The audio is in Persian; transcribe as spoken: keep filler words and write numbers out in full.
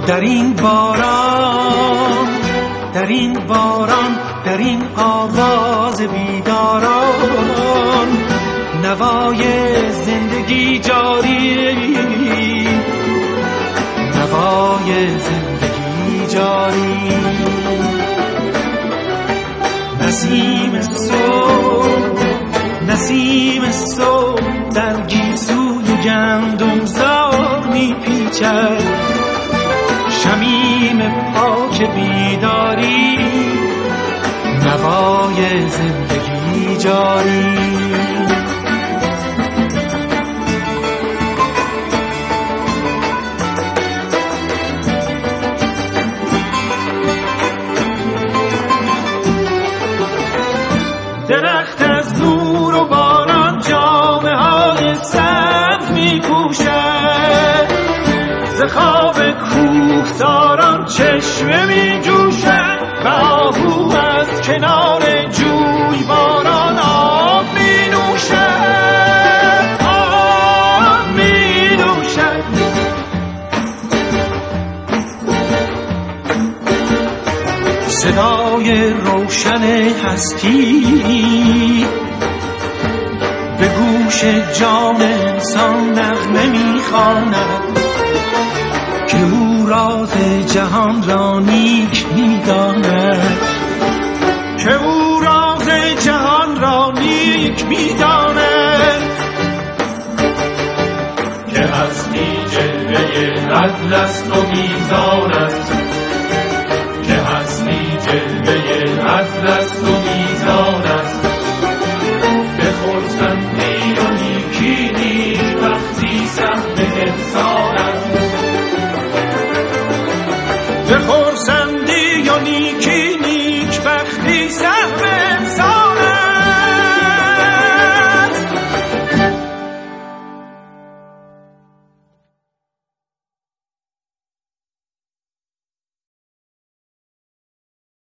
در این باران، در این باران، در این آواز بیداران، نوای زندگی جاری، نوای زندگی جاری. نسیم صبح، نسیم صبح در گیسوی گندم زار میپیچد، شمیم پاک بیداری، نوای زندگی جاری. درخت از نور و باران جامه های سبز می پوشد، ز خواب کوهساران چشمه می جوشد، و آهو از کنار جوی باران آب می نوشد، آب می نوشد. صدای روشن هستی به گوش جان انسان نغمه می‌خواند که او راز جهان را نیک می‌داند، که او راز جهان را نیک می‌داند. که هستی جلوه عدل است و میزان است، که هستی جلوه عدل است و